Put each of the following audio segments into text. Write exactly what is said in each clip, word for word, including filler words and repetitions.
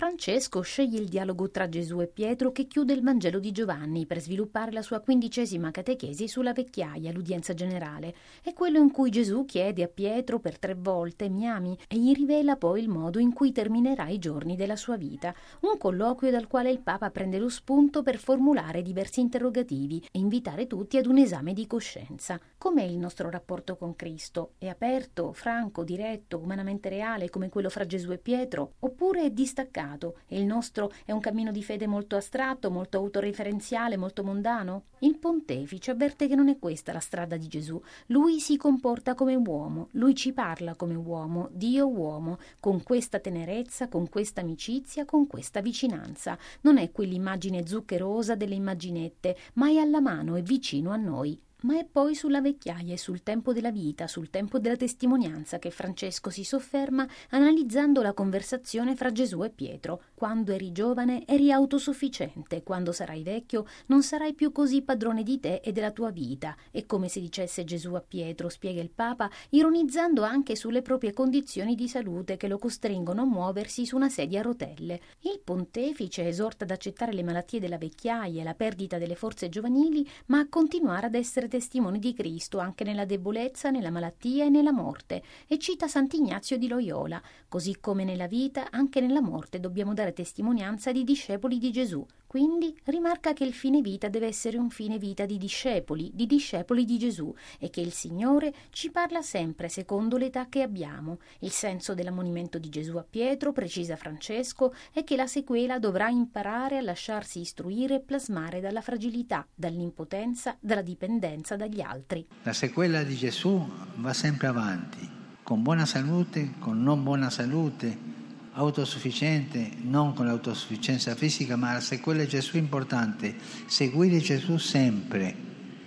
Francesco sceglie il dialogo tra Gesù e Pietro che chiude il Vangelo di Giovanni per sviluppare la sua quindicesima catechesi sulla vecchiaia, l'udienza generale. È quello in cui Gesù chiede a Pietro per tre volte «Mi ami?» e gli rivela poi il modo in cui terminerà i giorni della sua vita. Un colloquio dal quale il Papa prende lo spunto per formulare diversi interrogativi e invitare tutti ad un esame di coscienza. Com'è il nostro rapporto con Cristo? È aperto, franco, diretto, umanamente reale come quello fra Gesù e Pietro? Oppure è distaccato? E il nostro è un cammino di fede molto astratto, molto autoreferenziale, molto mondano? Il pontefice avverte che non è questa la strada di Gesù. Lui si comporta come uomo, lui ci parla come uomo, Dio uomo, con questa tenerezza, con questa amicizia, con questa vicinanza. Non è quell'immagine zuccherosa delle immaginette, ma è alla mano e vicino a noi. Ma è poi sulla vecchiaia e sul tempo della vita, sul tempo della testimonianza che Francesco si sofferma analizzando la conversazione fra Gesù e Pietro. Quando eri giovane eri autosufficiente, quando sarai vecchio non sarai più così padrone di te e della tua vita. È come se dicesse Gesù a Pietro, spiega il Papa, ironizzando anche sulle proprie condizioni di salute che lo costringono a muoversi su una sedia a rotelle. Il pontefice esorta ad accettare le malattie della vecchiaia e la perdita delle forze giovanili, ma a continuare ad essere testimoni di Cristo anche nella debolezza, nella malattia e nella morte, e cita Sant'Ignazio di Loyola: così come nella vita, anche nella morte dobbiamo dare testimonianza di discepoli di Gesù. Quindi rimarca che il fine vita deve essere un fine vita di discepoli, di discepoli di Gesù, e che il Signore ci parla sempre secondo l'età che abbiamo. Il senso dell'ammonimento di Gesù a Pietro, precisa Francesco, è che la sequela dovrà imparare a lasciarsi istruire e plasmare dalla fragilità, dall'impotenza, dalla dipendenza dagli altri. La sequela di Gesù va sempre avanti, con buona salute, con non buona salute, autosufficiente, non con l'autosufficienza fisica, ma la sequela di Gesù è importante, seguire Gesù sempre,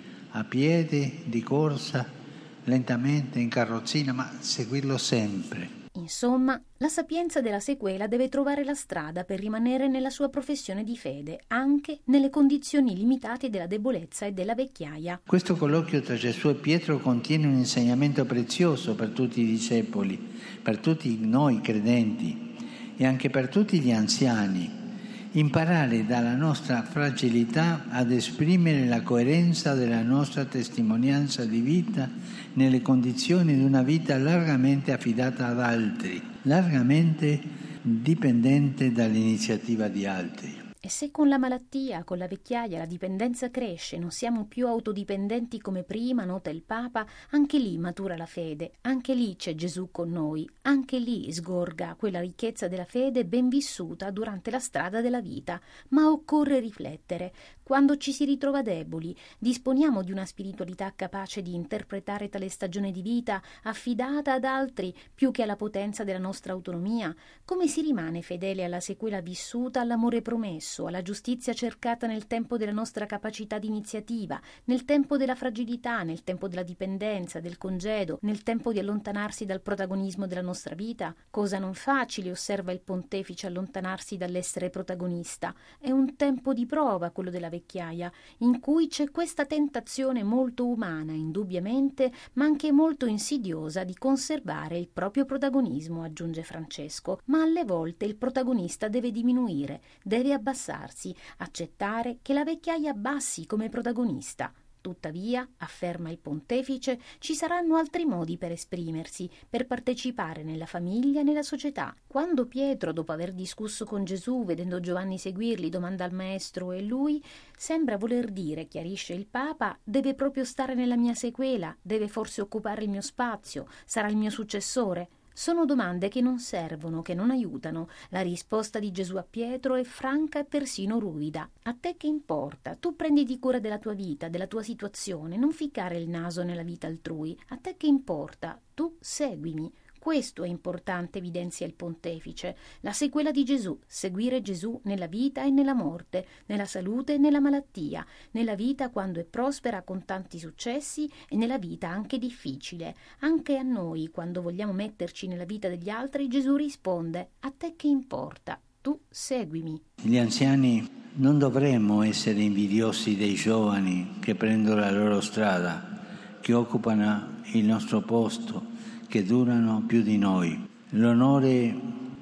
a piedi, di corsa, lentamente, in carrozzina, ma seguirlo sempre. Insomma, la sapienza della sequela deve trovare la strada per rimanere nella sua professione di fede, anche nelle condizioni limitate della debolezza e della vecchiaia. Questo colloquio tra Gesù e Pietro contiene un insegnamento prezioso per tutti i discepoli, per tutti noi credenti e anche per tutti gli anziani. Imparare dalla nostra fragilità ad esprimere la coerenza della nostra testimonianza di vita nelle condizioni di una vita largamente affidata ad altri, largamente dipendente dall'iniziativa di altri. E se con la malattia, con la vecchiaia, la dipendenza cresce, non siamo più autodipendenti come prima, nota il Papa, anche lì matura la fede, anche lì c'è Gesù con noi, anche lì sgorga quella ricchezza della fede ben vissuta durante la strada della vita. Ma occorre riflettere. Quando ci si ritrova deboli, disponiamo di una spiritualità capace di interpretare tale stagione di vita, affidata ad altri più che alla potenza della nostra autonomia? Come si rimane fedele alla sequela vissuta, all'amore promesso, alla giustizia cercata nel tempo della nostra capacità di iniziativa, nel tempo della fragilità, nel tempo della dipendenza, del congedo, nel tempo di allontanarsi dal protagonismo della nostra vita? Cosa non facile, osserva il pontefice, allontanarsi dall'essere protagonista. È un tempo di prova quello della vecchiaia, in cui c'è questa tentazione molto umana, indubbiamente, ma anche molto insidiosa di conservare il proprio protagonismo, aggiunge Francesco, ma alle volte il protagonista deve diminuire, deve abbassarsi, accettare che la vecchiaia abbassi come protagonista. Tuttavia, afferma il pontefice, ci saranno altri modi per esprimersi, per partecipare nella famiglia e nella società. Quando Pietro, dopo aver discusso con Gesù, vedendo Giovanni seguirli, domanda al maestro e lui sembra voler dire, chiarisce il Papa, deve proprio stare nella mia sequela, deve forse occupare il mio spazio, sarà il mio successore. Sono domande che non servono, che non aiutano. La risposta di Gesù a Pietro è franca e persino ruvida. A te che importa? Tu prenditi cura della tua vita, della tua situazione, non ficcare il naso nella vita altrui. A te che importa? Tu seguimi. Questo è importante, evidenzia il pontefice. La sequela di Gesù, seguire Gesù nella vita e nella morte, nella salute e nella malattia, nella vita quando è prospera con tanti successi e nella vita anche difficile. Anche a noi, quando vogliamo metterci nella vita degli altri, Gesù risponde: a te che importa? Tu seguimi. Gli anziani non dovremmo essere invidiosi dei giovani che prendono la loro strada, che occupano il nostro posto, che durano più di noi. L'onore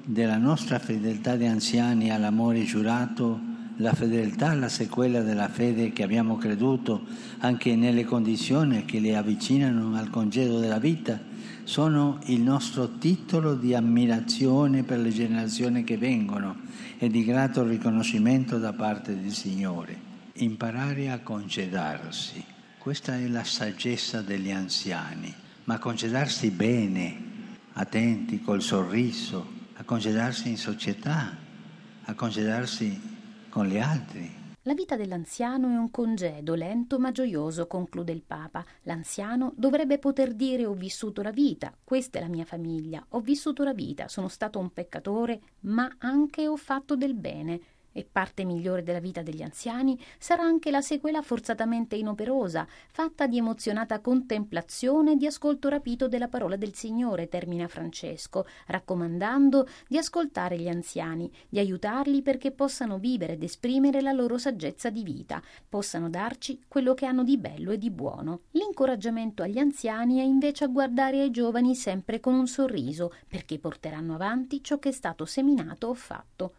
della nostra fedeltà di anziani all'amore giurato, la fedeltà alla sequela della fede che abbiamo creduto anche nelle condizioni che le avvicinano al congedo della vita, sono il nostro titolo di ammirazione per le generazioni che vengono e di grato riconoscimento da parte del Signore. Imparare a congedarsi, questa è la saggezza degli anziani, ma congedarsi bene, attenti, col sorriso, a congedarsi in società, a congedarsi con gli altri. La vita dell'anziano è un congedo lento ma gioioso, conclude il Papa. L'anziano dovrebbe poter dire: ho vissuto la vita, questa è la mia famiglia, ho vissuto la vita, sono stato un peccatore, ma anche ho fatto del bene. E parte migliore della vita degli anziani sarà anche la sequela forzatamente inoperosa, fatta di emozionata contemplazione e di ascolto rapito della parola del Signore, termina Francesco, raccomandando di ascoltare gli anziani, di aiutarli perché possano vivere ed esprimere la loro saggezza di vita, possano darci quello che hanno di bello e di buono. L'incoraggiamento agli anziani è invece a guardare ai giovani sempre con un sorriso, perché porteranno avanti ciò che è stato seminato o fatto.